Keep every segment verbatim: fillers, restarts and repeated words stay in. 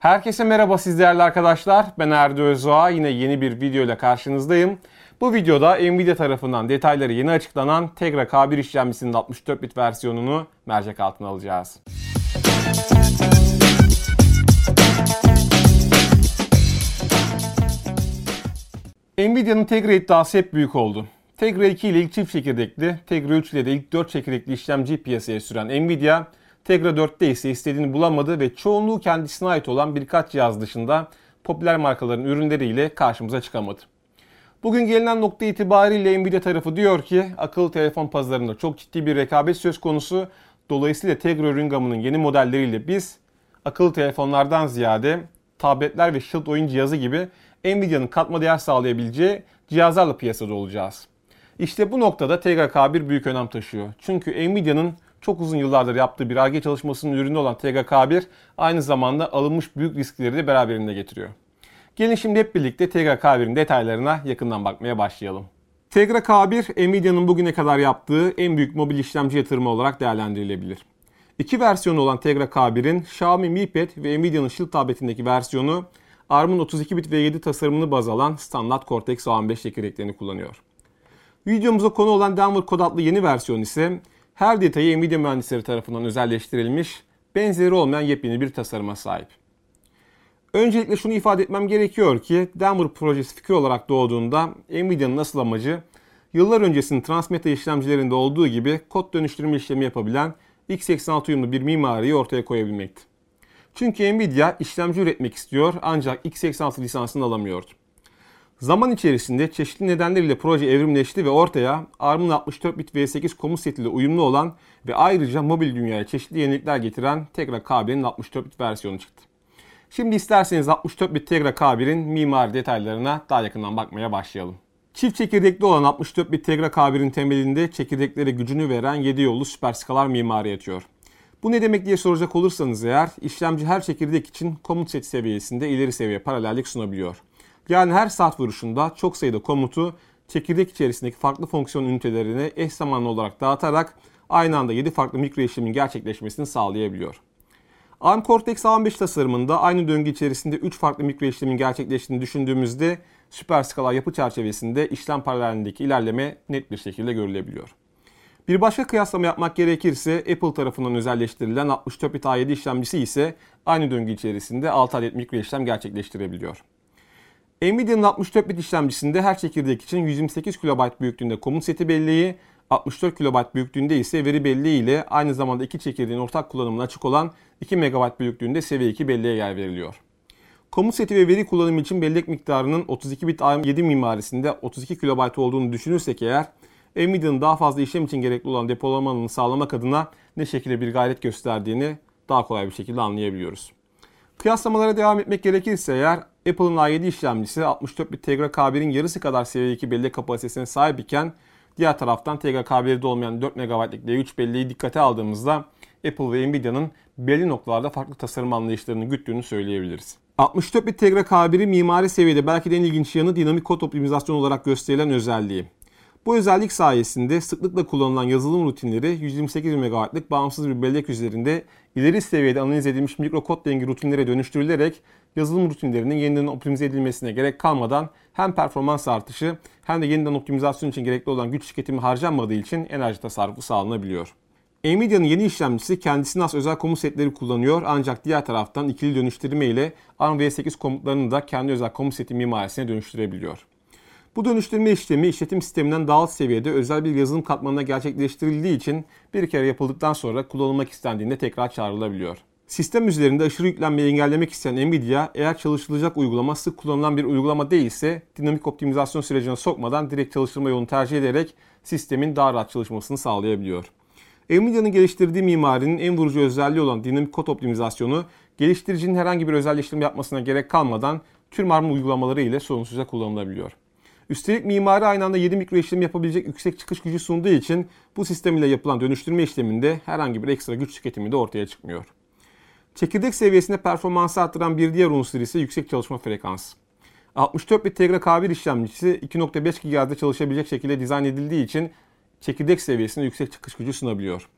Herkese merhaba siz değerli arkadaşlar. Ben Erdi Özdoğa. Yine yeni bir video ile karşınızdayım. Bu videoda Nvidia tarafından detayları yeni açıklanan Tegra K bir işlemcisinin altmış dört bit versiyonunu mercek altına alacağız. Nvidia'nın Tegra iddiası hep büyük oldu. Tegra iki ile ilk çift çekirdekli, Tegra üç ile de ilk dört çekirdekli işlemci piyasaya süren Nvidia, Tegra dörtte ise istediğini bulamadı ve çoğunluğu kendisine ait olan birkaç cihaz dışında popüler markaların ürünleriyle karşımıza çıkamadı. Bugün gelinen nokta itibariyle Nvidia tarafı diyor ki akıllı telefon pazarında çok ciddi bir rekabet söz konusu. Dolayısıyla Tegra ürün gamının yeni modelleriyle biz akıllı telefonlardan ziyade tabletler ve Shield oyun cihazı gibi Nvidia'nın katma değer sağlayabileceği cihazlarla piyasada olacağız. İşte bu noktada Tegra K bir büyük önem taşıyor. Çünkü Nvidia'nın çok uzun yıllardır yaptığı bir Ar-Ge çalışmasının ürünü olan Tegra K bir aynı zamanda alınmış büyük riskleri de beraberinde getiriyor. Gelin şimdi hep birlikte Tegra K bir'in detaylarına yakından bakmaya başlayalım. Tegra K bir, Nvidia'nın bugüne kadar yaptığı en büyük mobil işlemci yatırımı olarak değerlendirilebilir. İki versiyonu olan Tegra K bir'in Xiaomi Mi Pad ve Nvidia'nın Shield tabletindeki versiyonu ARM'ın otuz iki bit V yedi tasarımını baz alan standart Cortex A on beş çekirdeklerini kullanıyor. Videomuza konu olan Denver Code adlı yeni versiyon ise her detayı Nvidia mühendisleri tarafından özelleştirilmiş, benzeri olmayan yepyeni bir tasarıma sahip. Öncelikle şunu ifade etmem gerekiyor ki Denver projesi fikir olarak doğduğunda Nvidia'nın asıl amacı yıllar öncesinin Transmeta işlemcilerinde olduğu gibi kod dönüştürme işlemi yapabilen x seksen altı uyumlu bir mimariyi ortaya koyabilmekti. Çünkü Nvidia işlemci üretmek istiyor ancak x seksen altı lisansını alamıyordu. Zaman içerisinde çeşitli nedenlerle proje evrimleşti ve ortaya ARM'ın altmış dört bit V sekiz komut setiyle uyumlu olan ve ayrıca mobil dünyaya çeşitli yenilikler getiren Tegra K bir'in altmış dört bit versiyonu çıktı. Şimdi isterseniz altmış dört bit Tegra K bir'in mimari detaylarına daha yakından bakmaya başlayalım. Çift çekirdekli olan altmış dört bit Tegra K bir'in temelinde çekirdeklere gücünü veren yedi yollu süper skalar mimari yatıyor. Bu ne demek diye soracak olursanız eğer, işlemci her çekirdek için komut seti seviyesinde ileri seviye paralellik sunabiliyor. Yani her saat vuruşunda çok sayıda komutu çekirdek içerisindeki farklı fonksiyon ünitelerini eş zamanlı olarak dağıtarak aynı anda yedi farklı mikro işlemin gerçekleşmesini sağlayabiliyor. ARM Cortex A on beş tasarımında aynı döngü içerisinde üç farklı mikro işlemin gerçekleştiğini düşündüğümüzde süper skalar yapı çerçevesinde işlem paralelliğindeki ilerleme net bir şekilde görülebiliyor. Bir başka kıyaslama yapmak gerekirse Apple tarafından özelleştirilen altmış dört bit A yedi işlemcisi ise aynı döngü içerisinde altı adet mikro işlem gerçekleştirebiliyor. Nvidia'nın altmış dört bit işlemcisinde her çekirdek için yüz yirmi sekiz kilobayt büyüklüğünde komut seti belleği, altmış dört kilobayt büyüklüğünde ise veri belleği ile aynı zamanda iki çekirdeğin ortak kullanımına açık olan iki megabayt büyüklüğünde seviye iki belleğe yer veriliyor. Komut seti ve veri kullanımı için bellek miktarının otuz iki bit A yedi mimarisinde otuz iki kilobayt olduğunu düşünürsek eğer, Nvidia'nın daha fazla işlem için gerekli olan depolama alanını sağlamak adına ne şekilde bir gayret gösterdiğini daha kolay bir şekilde anlayabiliyoruz. Kıyaslamalara devam etmek gerekirse eğer, Apple'ın A yedi işlemcisi altmış dört bit Tegra K bir'in yarısı kadar seviye iki bellek kapasitesine sahip iken diğer taraftan Tegra K bir'de olmayan dört megabaytlık D üç belleği dikkate aldığımızda Apple ve Nvidia'nın belli noktalarda farklı tasarım anlayışlarını güttüğünü söyleyebiliriz. altmış dört bit Tegra K bir'in mimari seviyede belki de en ilginç yanı dinamik kod optimizasyonu olarak gösterilen özelliği. Bu özellik sayesinde sıklıkla kullanılan yazılım rutinleri yüz yirmi sekiz megabaytlık bağımsız bir bellek üzerinde ileri seviyede analiz edilmiş mikro kod dengi rutinlere dönüştürülerek yazılım rutinlerinin yeniden optimize edilmesine gerek kalmadan hem performans artışı hem de yeniden optimizasyon için gerekli olan güç tüketimi harcanmadığı için enerji tasarrufu sağlanabiliyor. Nvidia'nın yeni işlemcisi kendisine has özel komut setleri kullanıyor ancak diğer taraftan ikili dönüştürme ile ARM V sekiz komutlarını da kendi özel komut seti mimarisine dönüştürebiliyor. Bu dönüştürme işlemi işletim sisteminden daha alt seviyede özel bir yazılım katmanına gerçekleştirildiği için bir kere yapıldıktan sonra kullanılmak istendiğinde tekrar çağrılabiliyor. Sistem üzerinde aşırı yüklenmeyi engellemek isteyen Nvidia, eğer çalıştırılacak uygulama sık kullanılan bir uygulama değilse dinamik optimizasyon sürecine sokmadan direkt çalıştırma yolunu tercih ederek sistemin daha rahat çalışmasını sağlayabiliyor. Nvidia'nın geliştirdiği mimarinin en vurucu özelliği olan dinamik kod optimizasyonu, geliştiricinin herhangi bir özelleştirme yapmasına gerek kalmadan tüm ARM uygulamaları ile sorunsuzca kullanılabiliyor. Üstelik mimari aynı anda yedi mikro işlem yapabilecek yüksek çıkış gücü sunduğu için bu sistem ile yapılan dönüştürme işleminde herhangi bir ekstra güç tüketimi de ortaya çıkmıyor. Çekirdek seviyesinde performansı arttıran bir diğer unsur ise yüksek çalışma frekansı. altmış dört bit Tegra K bir işlemcisi iki nokta beş gigahertz'de çalışabilecek şekilde dizayn edildiği için çekirdek seviyesinde yüksek çıkış gücü sunabiliyor.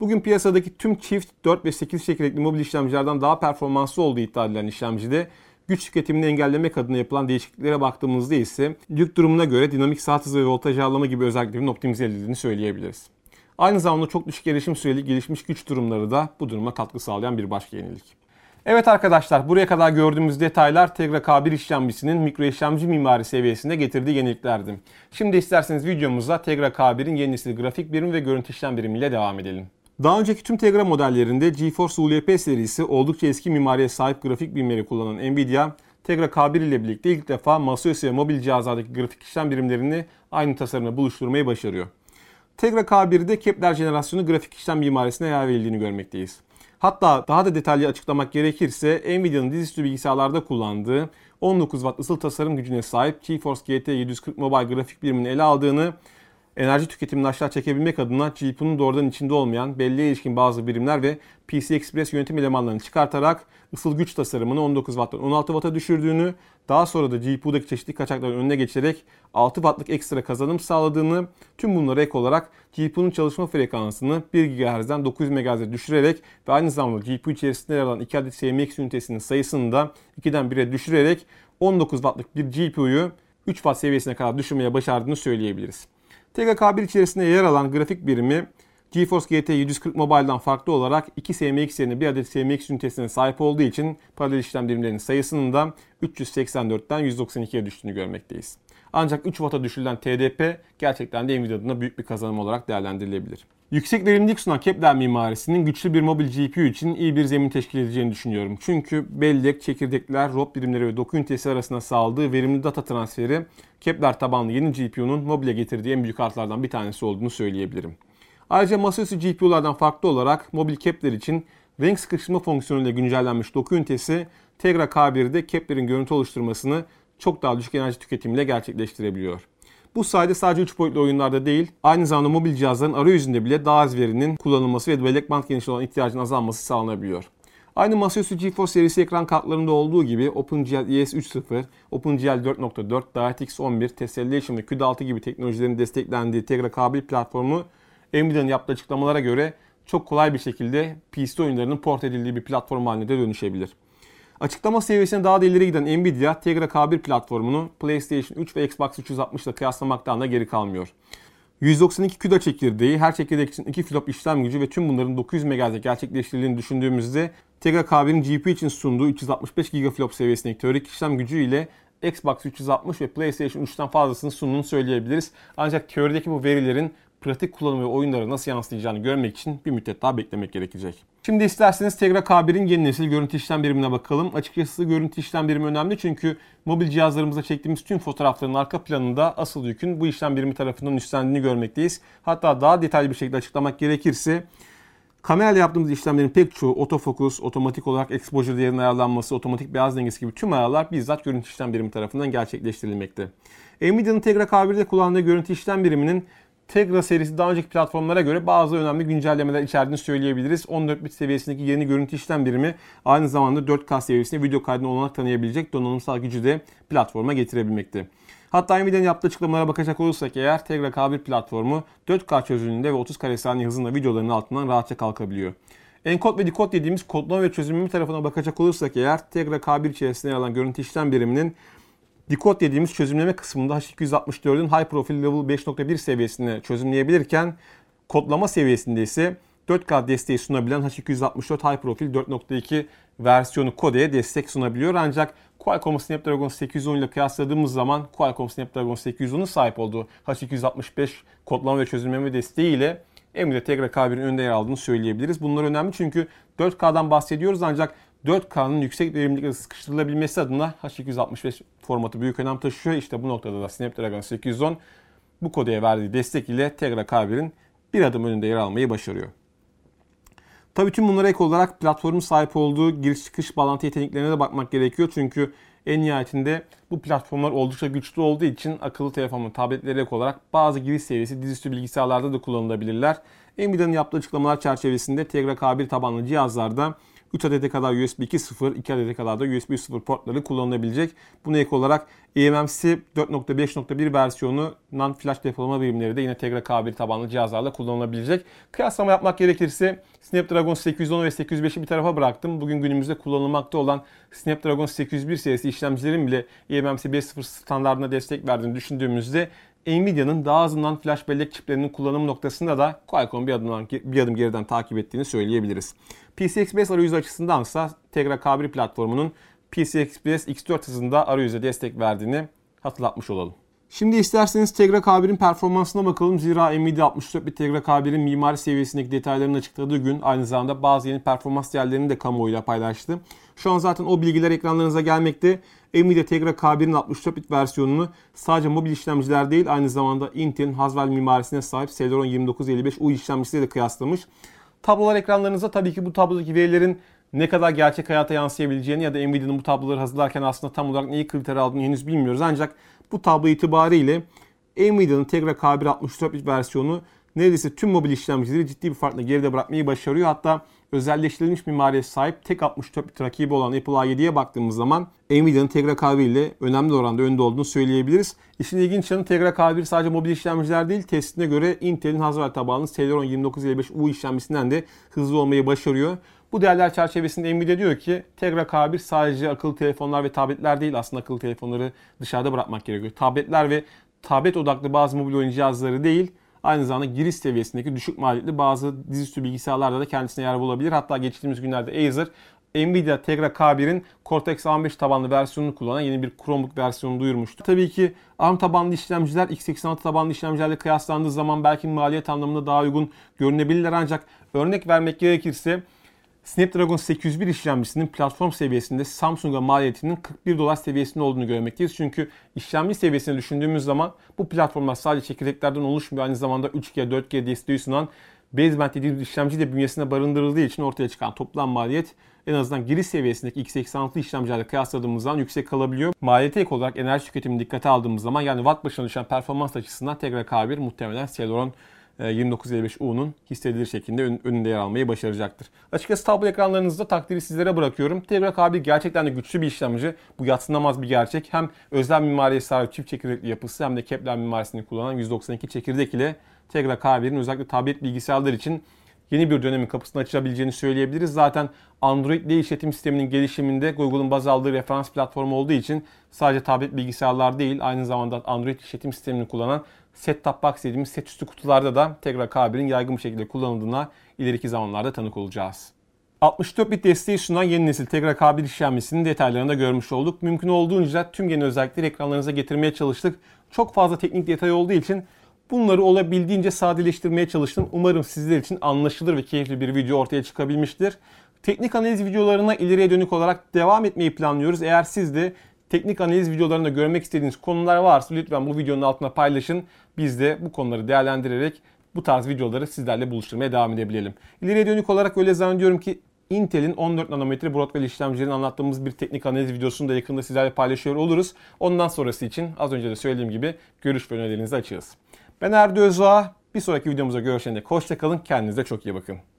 Bugün piyasadaki tüm çift dört ve sekiz çekirdekli mobil işlemcilerden daha performanslı olduğu iddia edilen işlemcide güç tüketimini engellemek adına yapılan değişikliklere baktığımızda ise yük durumuna göre dinamik saat hızı ve voltaj ayarlama gibi özelliklerin optimize edildiğini söyleyebiliriz. Aynı zamanda çok düşük erişim süreli gelişmiş güç durumları da bu duruma katkı sağlayan bir başka yenilik. Evet arkadaşlar, buraya kadar gördüğümüz detaylar Tegra K bir işlemcisinin mikro işlemci mimari seviyesinde getirdiği yeniliklerdi. Şimdi isterseniz videomuza Tegra K bir'in yeni nesil grafik birimi ve görüntü işlem birimiyle devam edelim. Daha önceki tüm Tegra modellerinde GeForce U L P serisi oldukça eski mimariye sahip grafik birimleri kullanan Nvidia, Tegra K bir ile birlikte ilk defa masaüstü ve mobil cihazlardaki grafik işlem birimlerini aynı tasarımla buluşturmayı başarıyor. Tegra K bir'de Kepler jenerasyonu grafik işlem mimarisine yer verildiğini görmekteyiz. Hatta daha da detaylı açıklamak gerekirse Nvidia'nın dizüstü bilgisayarlarda kullandığı on dokuz watt ısıl tasarım gücüne sahip GeForce G T yedi yüz kırk Mobile grafik birimini ele aldığını, enerji tüketimini aşağı çekebilmek adına G P U'nun doğrudan içinde olmayan belleğe ilişkin bazı birimler ve P C I Express yönetim elemanlarını çıkartarak ısıl güç tasarımını on dokuz watt'tan on altı watt'a düşürdüğünü, daha sonra da G P U'daki çeşitli kaçakların önüne geçerek altı watt'lık ekstra kazanım sağladığını, tüm bunlara ek olarak G P U'nun çalışma frekansını bir gigahertz'den dokuz yüz megahertz'e düşürerek ve aynı zamanda G P U içerisinde yer alan iki adet C M X ünitesinin sayısını da ikiden bire düşürerek on dokuz watt'lık bir G P U'yu üç watt seviyesine kadar düşürmeye başardığını söyleyebiliriz. Tegra K bir içerisinde yer alan grafik birimi GeForce G T yedi yüz kırk Mobile'dan farklı olarak iki C M X yerine bir adet C M X ünitesine sahip olduğu için paralel işlem birimlerinin sayısının da üç yüz seksen dörtten yüz doksan ikiye düştüğünü görmekteyiz. Ancak üç watt'a düşürülen T D P gerçekten de Nvidia adına büyük bir kazanım olarak değerlendirilebilir. Yüksek verimlilik sunan Kepler mimarisinin güçlü bir mobil G P U için iyi bir zemin teşkil edeceğini düşünüyorum. Çünkü bellek, çekirdekler, R O B birimleri ve doku ünitesi arasında sağladığı verimli data transferi Kepler tabanlı yeni G P U'nun mobile getirdiği en büyük artılardan bir tanesi olduğunu söyleyebilirim. Ayrıca masaüstü G P U'lardan farklı olarak mobil Kepler için renk sıkıştırma fonksiyonuyla güncellenmiş doku ünitesi Tegra K bir'de Kepler'in görüntü oluşturmasını çok daha düşük enerji tüketimiyle gerçekleştirebiliyor. Bu sayede sadece üç boyutlu oyunlarda değil, aynı zamanda mobil cihazların arayüzünde bile daha az verinin kullanılması ve bellek band genişliği olan ihtiyacın azalması sağlanabiliyor. Aynı masaüstü GeForce serisi ekran kartlarında olduğu gibi OpenGL E S üç nokta sıfır, OpenGL dört nokta dört, DirectX on bir, Tessellation ve Q D altı gibi teknolojilerin desteklendiği Tegra K bir platformu Nvidia'nın yaptığı açıklamalara göre çok kolay bir şekilde P C oyunlarının port edildiği bir platform haline de dönüşebilir. Açıklama seviyesine daha da ileri giden Nvidia, Tegra K bir platformunu PlayStation üç ve Xbox üç yüz altmış ile kıyaslamaktan da geri kalmıyor. yüz doksan iki CUDA çekirdeği, her çekirdek için iki flop işlem gücü ve tüm bunların dokuz yüz megahertz'e gerçekleştirildiğini düşündüğümüzde Tegra K bir'in G P U için sunduğu üç yüz altmış beş gigaflop seviyesindeki teorik işlem gücü ile Xbox üç yüz altmış ve PlayStation üçten fazlasını sunduğunu söyleyebiliriz. Ancak teorideki bu verilerin pratik kullanımı ve oyunlara nasıl yansıyacağını görmek için bir müddet daha beklemek gerekecek. Şimdi isterseniz Tegra K bir'in yeni nesil görüntü işlem birimine bakalım. Açıkçası görüntü işlem birimi önemli çünkü mobil cihazlarımızda çektiğimiz tüm fotoğrafların arka planında asıl yükün bu işlem birimi tarafından üstlendiğini görmekteyiz. Hatta daha detaylı bir şekilde açıklamak gerekirse kamerayla yaptığımız işlemlerin pek çoğu otofokus, otomatik olarak exposure değerinin ayarlanması, otomatik beyaz dengesi gibi tüm ayarlar bizzat görüntü işlem birimi tarafından gerçekleştirilmekte. Nvidia'nın Tegra K bir'de kullandığı görüntü işlem biriminin Tegra serisi daha önceki platformlara göre bazı önemli güncellemeler içerdiğini söyleyebiliriz. on dört bit seviyesindeki yeni görüntü işlem birimi aynı zamanda dört K seviyesinde video kaydına olanak tanıyabilecek donanımsal gücü de platforma getirebilmekte. Hatta Nvidia'nın yaptığı açıklamalara bakacak olursak eğer Tegra K bir platformu dört K çözünürlüğünde ve otuz kare saniye hızında videoların altından rahatça kalkabiliyor. Enkod ve dekod dediğimiz kodlama ve çözünürleme tarafına bakacak olursak eğer Tegra K bir içerisinde yer alan görüntü işlem biriminin decode dediğimiz çözümleme kısmında H iki yüz altmış dört'ün High Profile Level beş nokta bir seviyesine çözümleyebilirken kodlama seviyesinde ise dört K desteği sunabilen H iki yüz altmış dört High Profile dört nokta iki versiyonu kodeye destek sunabiliyor. Ancak Qualcomm Snapdragon sekiz yüz on ile kıyasladığımız zaman Qualcomm Snapdragon sekiz yüz on'un sahip olduğu H iki yüz altmış beş kodlama ve çözümleme desteği ile Nvidia Tegra K bir'in önde yer aldığını söyleyebiliriz. Bunlar önemli çünkü dört K'dan bahsediyoruz ancak dört K'nın yüksek verimlilikle sıkıştırılabilmesi adına H iki yüz altmış beş formatı büyük önem taşıyor. İşte bu noktada da Snapdragon sekiz yüz on bu kodeye verdiği destek ile Tegra K bir'in bir adım önünde yer almayı başarıyor. Tabii tüm bunlara ek olarak platformun sahip olduğu giriş çıkış bağlantı yeteneklerine de bakmak gerekiyor. Çünkü en nihayetinde bu platformlar oldukça güçlü olduğu için akıllı telefon ve tabletlere ek olarak bazı giriş seviyesi dizüstü bilgisayarlarda da kullanılabilirler. Nvidia'nın yaptığı açıklamalar çerçevesinde Tegra K bir tabanlı cihazlarda üç adete kadar U S B iki nokta sıfır, iki adete kadar da U S B üç nokta sıfır portları kullanılabilecek. Buna ek olarak E M M C dört nokta beş nokta bir versiyonu non-flash depolama birimleri de yine Tegra K bir tabanlı cihazlarla kullanılabilecek. Kıyaslama yapmak gerekirse Snapdragon sekiz yüz on ve sekiz yüz beşi bir tarafa bıraktım. Bugün günümüzde kullanılmakta olan Snapdragon sekiz yüz bir serisi işlemcilerin bile E M M C beş nokta sıfır standartına destek verdiğini düşündüğümüzde Nvidia'nın daha azından flash bellek çiplerinin kullanım noktasında da Qualcomm bir adım, bir adım geriden takip ettiğini söyleyebiliriz. P C I Express arayüzü açısındansa Tegra K bir platformunun P C I Express X dört hızında arayüze destek verdiğini hatırlatmış olalım. Şimdi isterseniz Tegra K bir'in performansına bakalım. Zira Nvidia altmış dört bit Tegra K bir'in mimari seviyesindeki detaylarını açıkladığı gün aynı zamanda bazı yeni performans değerlerini de kamuoyuyla paylaştı. Şu an zaten o bilgiler ekranlarınıza gelmekte. Nvidia Tegra K bir'in altmış dört bit versiyonunu sadece mobil işlemciler değil aynı zamanda Intel'in Haswell mimarisine sahip Celeron yirmi dokuz elli beş U işlemcisiyle de kıyaslamış. Tablolar ekranlarınızda, tabii ki bu tablodaki verilerin ne kadar gerçek hayata yansıyabileceğini ya da Nvidia'nın bu tabloları hazırlarken aslında tam olarak neyi kriter aldığını henüz bilmiyoruz. Ancak bu tablo itibariyle Nvidia'nın Tegra K bir altmış dört bit versiyonu neredeyse tüm mobil işlemcileri ciddi bir farkla geride bırakmayı başarıyor. Hatta özelleştirilmiş mimariye sahip tek altmış dört bit rakibi olan Apple A yediye baktığımız zaman Nvidia'nın Tegra K bir ile önemli oranda önde olduğunu söyleyebiliriz. İşin ilginç yanı Tegra K bir sadece mobil işlemciler değil, testine göre Intel'in Haswell tabanlı Celeron yirmi dokuz elli beş U işlemcisinden de hızlı olmayı başarıyor. Bu değerler çerçevesinde Nvidia diyor ki Tegra K bir sadece akıllı telefonlar ve tabletler değil, aslında akıllı telefonları dışarıda bırakmak gerekiyor. Tabletler ve tablet odaklı bazı mobil oyun cihazları değil, aynı zamanda giriş seviyesindeki düşük maliyetli bazı dizüstü bilgisayarlarda da kendisine yer bulabilir. Hatta geçtiğimiz günlerde Acer, Nvidia Tegra K bir'in Cortex A on beş tabanlı versiyonunu kullanan yeni bir Chromebook versiyonunu duyurmuştu. Tabii ki ARM tabanlı işlemciler x seksen altı tabanlı işlemcilerle kıyaslandığı zaman belki maliyet anlamında daha uygun görünebilirler, ancak örnek vermek gerekirse Snapdragon sekiz yüz bir işlemcisinin platform seviyesinde Samsung'a maliyetinin kırk bir dolar seviyesinde olduğunu görmekteyiz. Çünkü işlemci seviyesini düşündüğümüz zaman bu platformlar sadece çekirdeklerden oluşmuyor. Aynı zamanda üç G, dört G desteği sunan baseband dediğimiz işlemci de bünyesinde barındırıldığı için ortaya çıkan toplam maliyet en azından giriş seviyesindeki x seksen altı işlemcilerle kıyasladığımız zaman yüksek kalabiliyor. Maliyete ek olarak enerji tüketimini dikkate aldığımız zaman, yani watt başına düşen performans açısından Tegra K bir muhtemelen Celeron yirmi dokuz elli beş U'nun hissedilir şekilde önünde yer almayı başaracaktır. Açıkçası tablo ekranlarınızda takdiri sizlere bırakıyorum. Tegra K bir gerçekten de güçlü bir işlemci. Bu yadsınamaz bir gerçek. Hem özel mimariye sahip çift çekirdekli yapısı hem de Kepler mimarisini kullanan yüz doksan iki çekirdek ile Tegra K bir'in özellikle tablet bilgisayarlar için yeni bir dönemin kapısını açabileceğini söyleyebiliriz. Zaten Android ile işletim sisteminin gelişiminde Google'un baz aldığı referans platformu olduğu için sadece tablet bilgisayarlar değil, aynı zamanda Android işletim sistemini kullanan set-top box dediğimiz set üstü kutularda da Tegra K bir'in yaygın bir şekilde kullanıldığına ileriki zamanlarda tanık olacağız. altmış dört bit desteği sunan yeni nesil Tegra K bir işlemcisinin detaylarını da görmüş olduk. Mümkün olduğunca tüm yeni özellikleri ekranlarınıza getirmeye çalıştık. Çok fazla teknik detay olduğu için bunları olabildiğince sadeleştirmeye çalıştım. Umarım sizler için anlaşılır ve keyifli bir video ortaya çıkabilmiştir. Teknik analiz videolarına ileriye dönük olarak devam etmeyi planlıyoruz. Eğer siz de teknik analiz videolarında görmek istediğiniz konular varsa lütfen bu videonun altına paylaşın. Biz de bu konuları değerlendirerek bu tarz videoları sizlerle buluşturmaya devam edebilelim. İleriye dönük olarak öyle zannediyorum ki Intel'in on dört nanometre Broadwell işlemcilerini anlattığımız bir teknik analiz videosunu da yakında sizlerle paylaşıyor oluruz. Ondan sonrası için az önce de söylediğim gibi görüş ve önerilerinizi açığız. Ben Erdi Özdoğa. Bir sonraki videomuzda görüşene dek hoşça kalın. Kendinize çok iyi bakın.